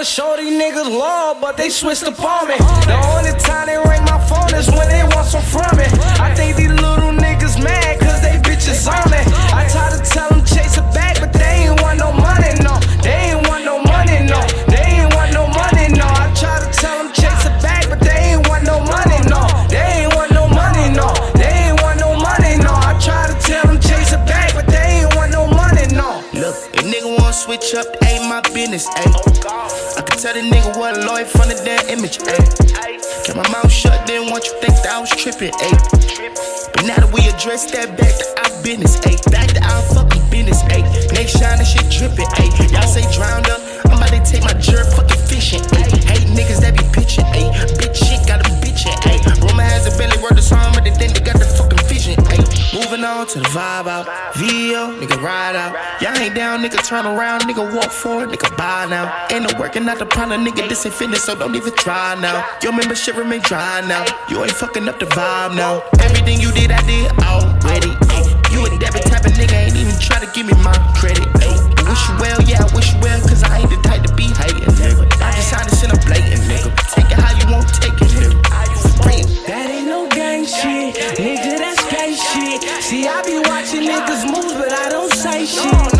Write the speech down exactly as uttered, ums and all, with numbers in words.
show these niggas love, but they switched up on me. The only time they ring my phone is when they want some from me. I think these little niggas mad cause they bitches on me. I try to tell them chase it back, but they ain't want no money, no. They ain't want no money, no. They ain't want no money, no. I try to tell them chase it back, but they ain't want no money, no. They ain't want no money, no. They ain't want no money, no. I try to tell them chase it back, but they ain't want no money, no. Look, if nigga wanna switch up, that ain't my business, ayy. I can tell the nigga what a lawyer from the damn image, ayy. Kept my mouth shut, didn't want you to think that I was tripping, ayy. But now that we address that, back to our business, ayy. Back to our fucking business, ayy. Next shine, that shit dripping, ayy. Y'all say drowned up, I'm about to take my jerk fucking fishing, ayy. Hate niggas that be pitching, ayy. Bitch shit got them bitching, ayy. Rumor has a belly word the song, but they think they got the fucking vision, ayy. Moving on to the vibe out. V O, nigga ride out. Y'all ain't down, nigga turn around, nigga walk forward, nigga buy now. Ain't no working out the problem, nigga, this ain't fitness, so don't even try now. Your membership remain dry now. You ain't fucking up the vibe now. Everything you did, I did already, ayy. You a debit type of nigga, ain't even try to give me my credit, ayy. I wish you well, yeah, I wish you well, cause I ain't the type to be hating, nigga. I just signed this in a blatant, nigga. Take it how you want, take it, nigga. That ain't no gang shit, nigga, that's gay shit. See, I be watching niggas move, but I don't say shit.